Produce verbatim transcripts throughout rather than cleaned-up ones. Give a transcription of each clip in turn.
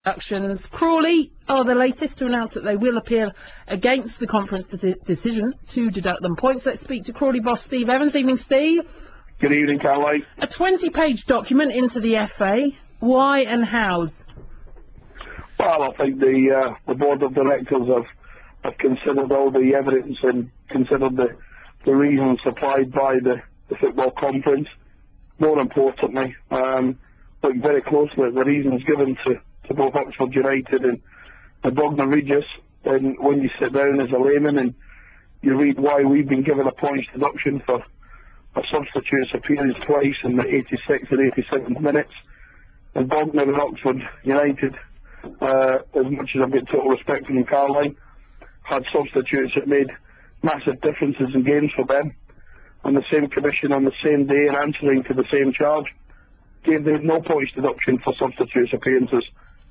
Actions. Crawley are the latest to announce that they will appeal against the conference de decision to deduct them points. Let's speak to Crawley boss Steve Evans. Evening, Steve. Good evening, Caroline. A twenty page document into the F A. Why and how? Well, I think the uh, the board of directors have, have considered all the evidence and considered the, the reasons supplied by the, the football conference. More importantly, um, looked very closely at the reasons given to to both Oxford United and, and Bognor Regis, and when you sit down as a layman and you read why we've been given a points deduction for a substitute's appearance twice in the eighty-sixth and eighty-seventh minutes, and Bognor and Oxford United, uh, as much as I've got total respect for them, Caroline, had substitutes that made massive differences in games for them, on the same commission on the same day and answering to the same charge, gave them no points deduction for substitutes appearances.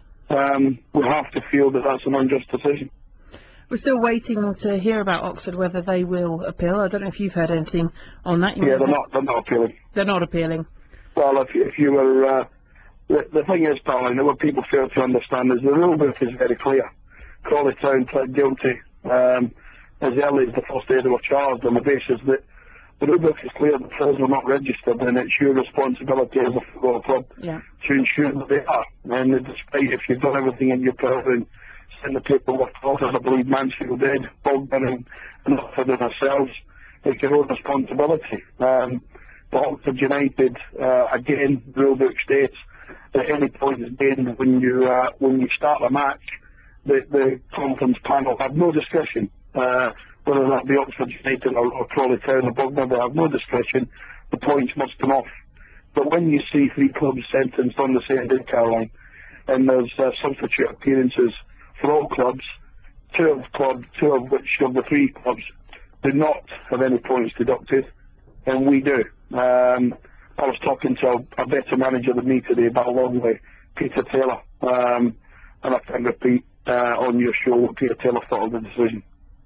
Um, we have to feel that that's an unjust decision. We're still waiting to hear about Oxford, whether they will appeal. I don't know if you've heard anything on that. You yeah, they're not, they're not appealing. They're not appealing. Well, if, if you were... Uh, the, the thing is, darling, what people fail to understand is the rule book is very clear. Crawley Town pled guilty um, as early as the first day they were charged on the basis that the rule book is clear that players were not registered, and it's your responsibility as a football club yeah. to ensure that they are. And despite if you've done everything in your power and send the paperwork off, as I believe Mansfield did, Bognor and, and Oxford and ourselves, it's your own responsibility. Um, but Oxford United, uh, again, the rule book states that any point is gained when you uh, when you start a match, the, the conference panel have no discretion. Uh, whether that be Oxford United or, or Crawley Town or Bognor, they have no discretion. The points must come off. But when you see three clubs sentenced on the same day, Caroline, and there's uh, substitute appearances for all clubs, two of club, two of which of the three clubs do not have any points deducted, and we do. Um, I was talking to a, a better manager than me today about a long way, Peter Taylor, um, and I can repeat uh, on your show what Peter Taylor thought of the decision.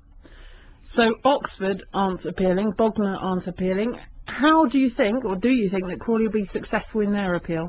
So Oxford aren't appealing, Bognor aren't appealing. How do you think, or do you think, that Crawley will be successful in their appeal?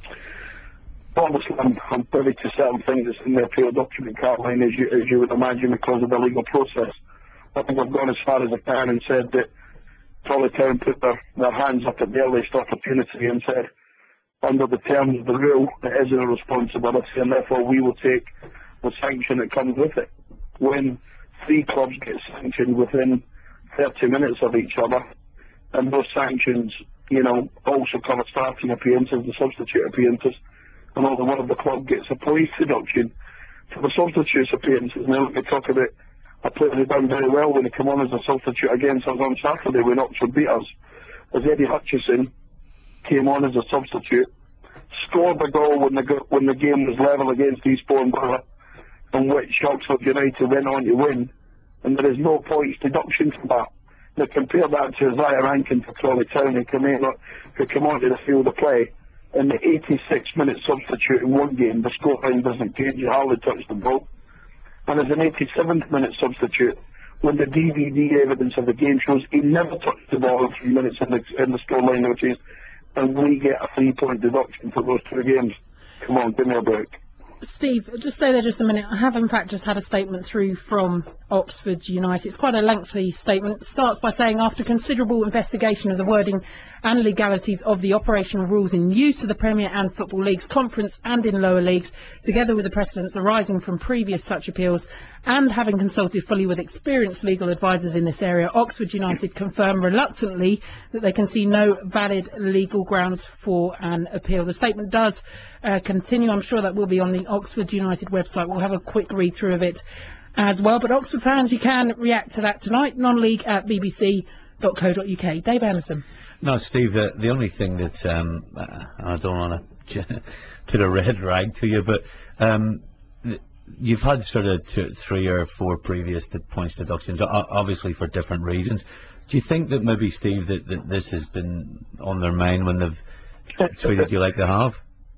Obviously, I'm, I'm privy to certain things that's in the appeal document, Caroline, as you, as you would imagine, because of the legal process. I think I've gone as far as I can and said that Crawley Town put their, their hands up at the earliest opportunity and said, under the terms of the rule, it is a responsibility, and therefore we will take the sanction that comes with it. When three clubs get sanctioned within thirty minutes of each other, and those sanctions, you know, also cover starting appearances, the substitute appearances, and although one of the club gets a points deduction for the substitute appearances. Now let me talk about a player who done very well when he came on as a substitute against us on Saturday when Oxford beat us, as Eddie Hutchison came on as a substitute, scored a goal when the, when the game was level against Eastbourne Borough, in which Oxford United went on to win, and there is no points deduction for that. Now compare that to Isaiah Rankin for Crawley Town, who came, in, who came onto the field of play in the eighty-six minute substitute in one game. The scoreline doesn't change, he hardly touched the ball. And as an eighty-seventh minute substitute, when the D V D evidence of the game shows he never touched the ball in three minutes in the, in the scoreline never changed, and we get a three point deduction for those two games. Come on, give me a break. Steve, just stay there just a minute. I have in fact just had a statement through from Oxford United. It's quite a lengthy statement. It starts by saying, after considerable investigation of the wording and legalities of the operational rules in use of the Premier and Football Leagues Conference and in lower leagues, together with the precedents arising from previous such appeals, and having consulted fully with experienced legal advisors in this area, Oxford United confirm reluctantly that they can see no valid legal grounds for an appeal. The statement does uh, continue. I'm sure that will be on the Oxford United website. We'll have a quick read through of it as well. But Oxford fans, you can react to that tonight. Non-league at b b c dot co dot u k. Dave Anderson. No, Steve, uh, the only thing that, um, I don't want to put a red rag to you, but um, you've had sort of two, three or four previous points deductions, obviously for different reasons. Do you think that maybe, Steve, that, that this has been on their mind when they've treated you like they have?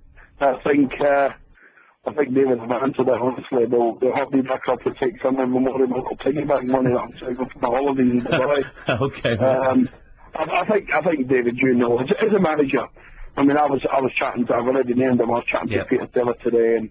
I think, uh, I think David have answered that honestly. They'll, they'll have me back up to take some of the more local piggyback money that I'm saving for the holidays in Dubai. Okay. Um, I, I think, I think David, you know, as, as a manager, I mean, I was, I was chatting to, I've already named him, I was chatting yep. to Peter Taylor today, and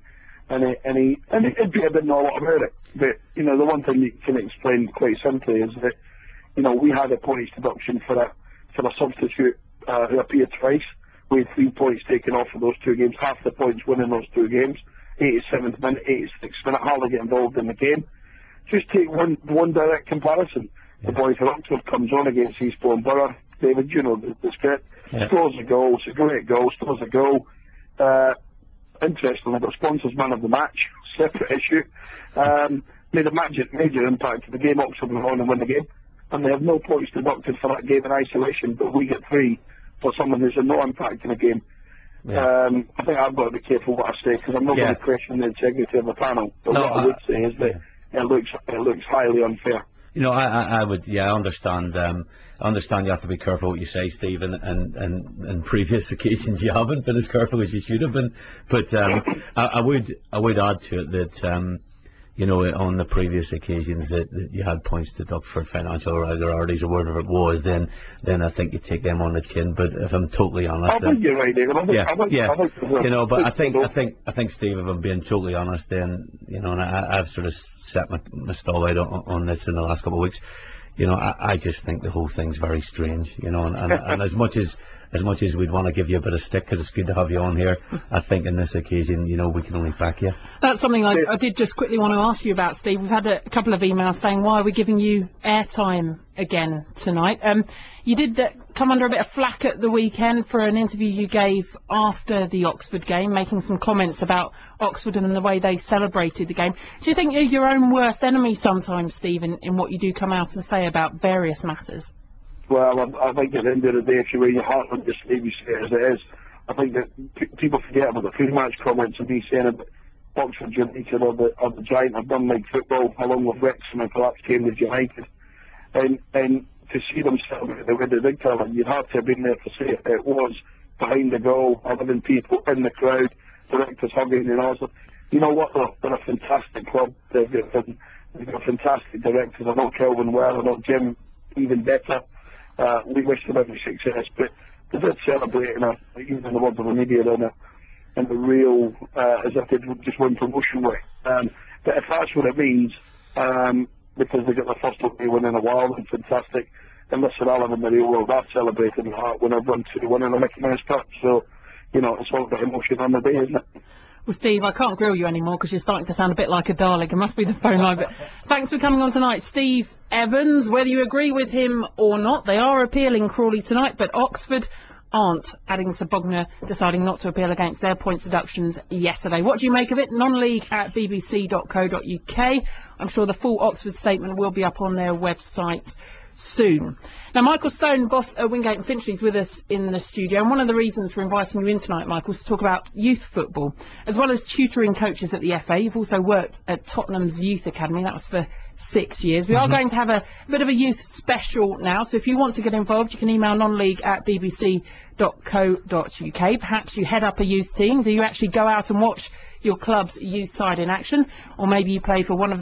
and he, and he, and he'd be a bit know a lot about it. But, you know, the one thing you can explain quite simply is that, you know, we had a points deduction for a, for a substitute uh, who appeared twice. We had three points taken off of those two games, half the points winning those two games. eighty-seventh minute, eighty-sixth minute, hardly get involved in the game. Just take one one direct comparison. Yeah. The boy from Oxford comes on against Eastbourne Borough. David, you know the, the script. Yeah. Scores a goal, it's a great goal, scores a goal. Uh, interestingly, got sponsors man of the match, separate issue. Um, made a major, major impact to the game. Oxford went on and win the game. And they have no points deducted for that game in isolation, but we get three for someone who's had no impact in the game. Yeah. Um, I think I've got to be careful what I say, because I'm not yeah. going to question the integrity of the panel. But no, what I, I would say is that yeah. it looks it looks highly unfair. You know, I, I, I would, yeah, I understand. Um, I understand you have to be careful what you say, Steve, and and, and, and previous occasions you haven't been as careful as you should have been. But um, I, I would I would add to it that um, you know, on the previous occasions that, that you had points deducted for financial irregularities or whatever it was, then then I think you take them on the chin. But if I'm totally honest, I think you're right, David. I think, yeah, I think, yeah, I think you know, but I think I think I think Steve, if I'm being totally honest, then you know, and I, I've sort of set my, my stall out on, on this in the last couple of weeks. You know, I, I just think the whole thing's very strange. You know, and, and, and as much as as much as we'd want to give you a bit of stick because it's good to have you on here, I think in this occasion, you know, we can only back you. That's something I, I did just quickly want to ask you about, Steve. We've had a, a couple of emails saying, why are we giving you airtime again tonight? Um, you did uh, come under a bit of flack at the weekend for an interview you gave after the Oxford game, making some comments about Oxford and the way they celebrated the game. Do you think you're your own worst enemy sometimes, Steve, in, in what you do come out and say about various matters? Well, I, I think at the end of the day, if you wear your heart on your sleeve, you say it as it is. I think that p people forget about the pre-match comments and me saying about Oxford United or the, or the Giant have done like football, along with Wrexham and perhaps Cambridge United. And, and to see them celebrate the way they did, Kevin, you'd have to have been there to see it. It was behind the goal, eleven people in the crowd, directors hugging and all. You know what, though? They're a fantastic club. They've got, they've got fantastic directors. I know Kelvin well, I know Jim even better. Uh, we wish them every success, but they did celebrate in a, even in the words of the media, in a, in a real, uh, as if they'd just won promotion way. Um, but if that's what it means, um, because they got their first away win in a while, and fantastic, and listen, I'll have in the real world, I've celebrated in heart when I've run two one in a Mickey Mouse Cup, so, you know, it's all about emotion on the day, isn't it? Well, Steve, I can't grill you anymore because you're starting to sound a bit like a Dalek. It must be the phone line. But thanks for coming on tonight, Steve Evans. Whether you agree with him or not, they are appealing Crawley tonight, but Oxford aren't, adding to Bognor deciding not to appeal against their points deductions yesterday. What do you make of it? Non-league at b b c dot co dot u k. I'm sure the full Oxford statement will be up on their website soon. Now, Michael Stone, boss at Wingate and Finchley, is with us in the studio, and one of the reasons for inviting you in tonight, Michael, is to talk about youth football, as well as tutoring coaches at the F A. You've also worked at Tottenham's Youth Academy. That was for six years. We mm-hmm. are going to have a, a bit of a youth special now, so if you want to get involved, you can email non-league at b b c dot co dot u k. Perhaps you head up a youth team. Do you actually go out and watch your club's youth side in action? Or maybe you play for one of